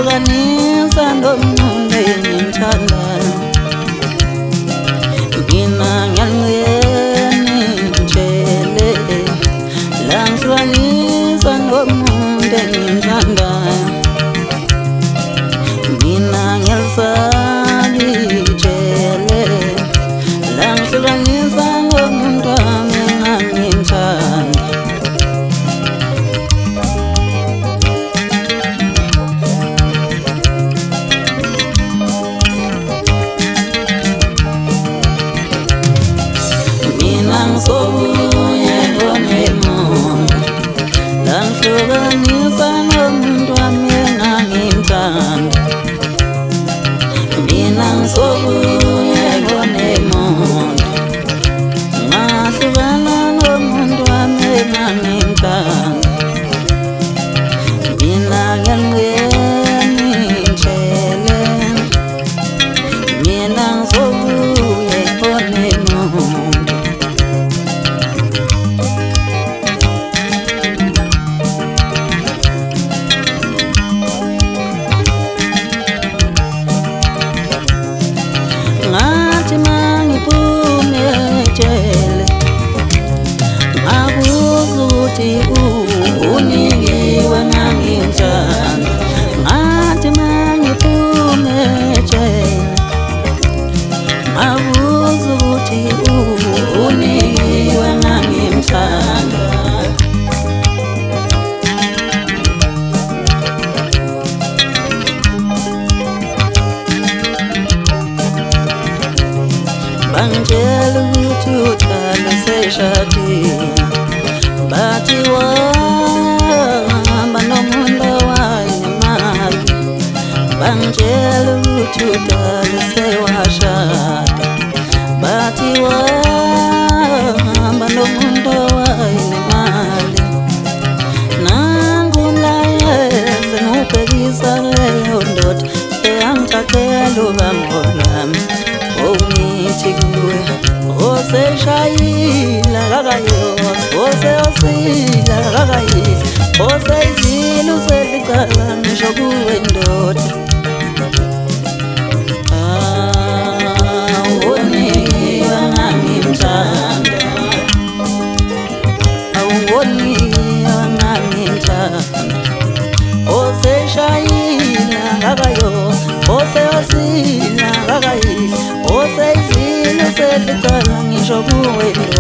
langihlukanisa nomuntu engimthandayo. Mina ngiyangiyeni ngitshele, langihlukanisa nomuntu engimthandayo. Mina ngiyalisali itshele, langihlukanisa nomuntu wami engangimthanda. Ngizobuye ngonemuntu, langihlukanisa nomuntu wami engangimthanda. Mina ngizobuye ngonemuntu, ngahlukana nomuntu wami engangimthanda. Mina ngiyangiyeni ngitshele, mina ngizobuye ngonemuntu. Ngathi mangiphume ejele, ngabuza ukuthi unikiwe ngangimthanda. Ngathi mangiphume ejele, ngabuza ukuthi unikiwe ngangimthanda. Bangitshela ukuthi uthando seshadile, bathi wahamba nomuntu owayenemali. Bangitshela ukuthi uthando sewashada, bathi wahamba nomuntu owayenemali. Nangu umlayezi ngiwubhekisa leyo ndoda eyangithathela ubambo lwami. Ngithi kuwe, oseshayila kakayos, oseyosila kakayis, oseyizile uselicala ngisho kuwe ndoda. Awungonikiwe ngangimthanda, awungonikiwe ngangimthanda. Oseshayila kakayos, oseyosila kakayis, oseyizile uselicala ngisho kuwe ndoda.